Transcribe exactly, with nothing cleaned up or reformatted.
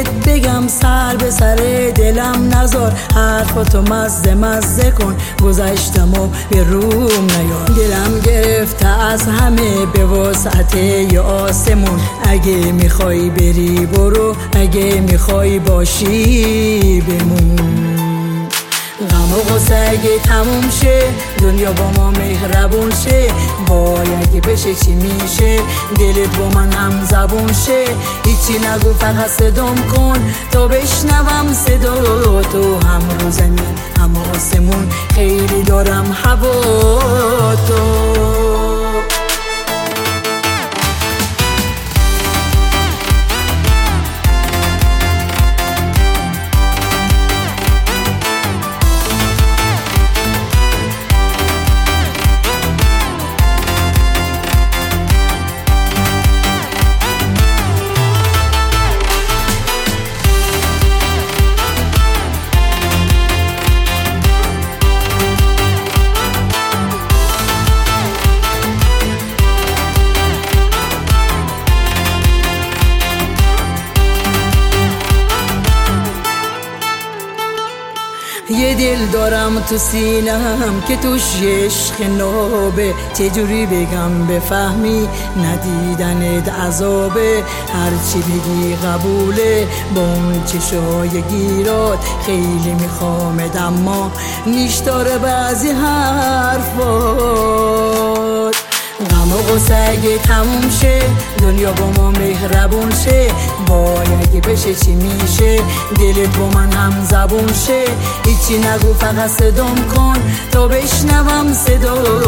بهت بگم سر به سر دلم نذار، حرفاتو مزه مزه کن، گذشتم و به روم نیار. دلم گرفته از همه به وسعت ی آسمون، اگه میخوای بری برو، اگه میخوای باشی بمون. غم و غصه اگه تموم شه، دنیا با ما مهربون شه، وای اگه بشه چی میشه، دلت با من هم زبون شه. هیچی نگو فقط صدام کن تا بشنوم صدا تو، هم رو زمین هم آسمون خیلی دارم هوا تو. یه دل دارم تو سینم که توش عشق نابه، چجوری بگم بفهمی ندیدنت عذابه. هرچی بگی قبوله با اون چشای گیرات، خیلی میخوامد اما نیش داره بعضی حرفات. غم و غصه اگه تموم شه، دنیا با ما مهربون شه، وای اگه بشه چی میشه، دلت با من هم زبون شه. هیچی نگو فقط صدام کن تا بشنوم صدا